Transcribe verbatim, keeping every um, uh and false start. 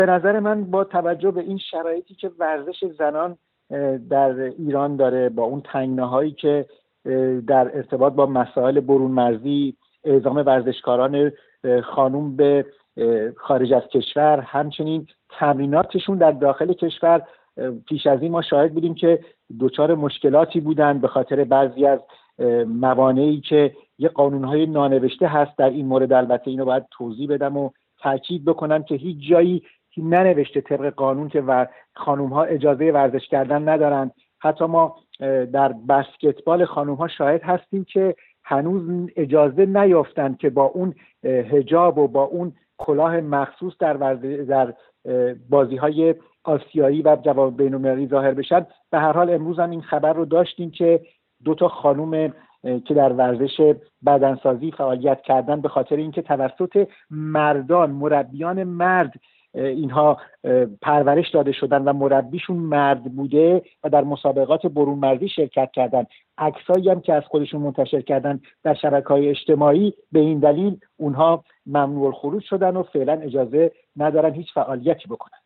به نظر من با توجه به این شرایطی که ورزش زنان در ایران داره، با اون تنگناهایی که در ارتباط با مسائل برون مرزی، اعزام ورزشکاران خانوم به خارج از کشور، همچنین تمریناتشون در داخل کشور، پیش از این ما شاهد بودیم که دچار مشکلاتی بودن به خاطر بعضی از موانعی که یه قانونهای نانوشته هست در این مورد. البته اینو باید توضیح بدم و تاکید بکنم که هیچ جایی ننوشته طبق قانون که خانوم‌ها اجازه ورزش کردن ندارن. حتی ما در بسکتبال خانوم‌ها شاهد هستیم که هنوز اجازه نیافتن که با اون حجاب و با اون کلاه مخصوص در در بازی‌های آسیایی و جواب بین‌المللی ظاهر بشن. به هر حال امروز هم این خبر رو داشتیم که دو تا خانم که در ورزش بدنسازی فعالیت کردن به خاطر اینکه توسط مردان، مربیان مرد اینها پرورش داده شدن و مربیشون مرد بوده و در مسابقات برون مرزی شرکت کردن، عکسایی هم که از خودشون منتشر کردن در شبکه‌های اجتماعی، به این دلیل اونها ممنوع الخروج شدن و فعلا اجازه ندارن هیچ فعالیتی بکنن.